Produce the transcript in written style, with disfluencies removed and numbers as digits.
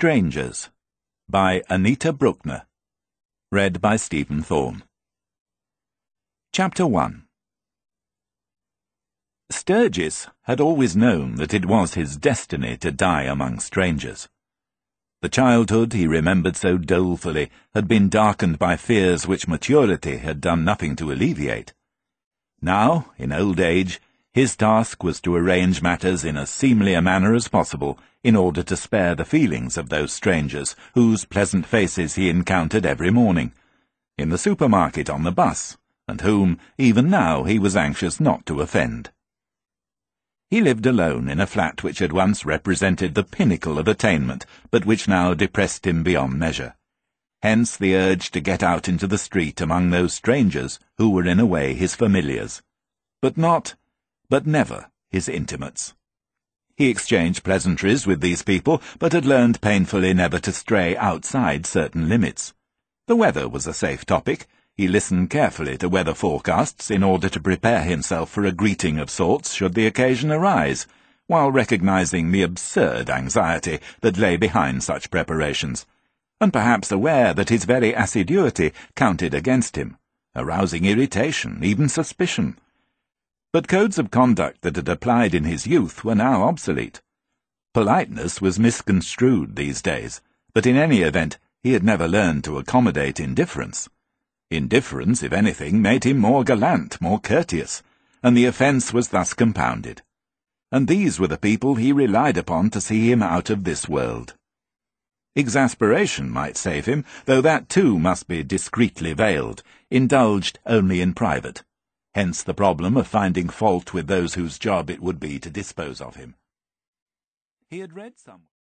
Strangers by Anita Bruckner. Read by Stephen Thorne. Chapter 1. Sturgis had always known that it was his destiny to die among strangers. The childhood he remembered so dolefully had been darkened by fears which maturity had done nothing to alleviate. Now, in old age, his task was to arrange matters in as seemly a manner as possible in order to spare the feelings of those strangers whose pleasant faces he encountered every morning, in the supermarket, on the bus, and whom, even now, he was anxious not to offend. He lived alone in a flat which had once represented the pinnacle of attainment, but which now depressed him beyond measure. Hence the urge to get out into the street among those strangers who were in a way his familiars, but never his intimates. He exchanged pleasantries with these people, but had learned painfully never to stray outside certain limits. The weather was a safe topic. He listened carefully to weather forecasts in order to prepare himself for a greeting of sorts should the occasion arise, while recognizing the absurd anxiety that lay behind such preparations, and perhaps aware that his very assiduity counted against him, arousing irritation, even suspicion. But codes of conduct that had applied in his youth were now obsolete. Politeness was misconstrued these days, but in any event he had never learned to accommodate indifference. Indifference, if anything, made him more gallant, more courteous, and the offence was thus compounded. And these were the people he relied upon to see him out of this world. Exasperation might save him, though that too must be discreetly veiled, indulged only in private. Hence the problem of finding fault with those whose job it would be to dispose of him. He had read somewhere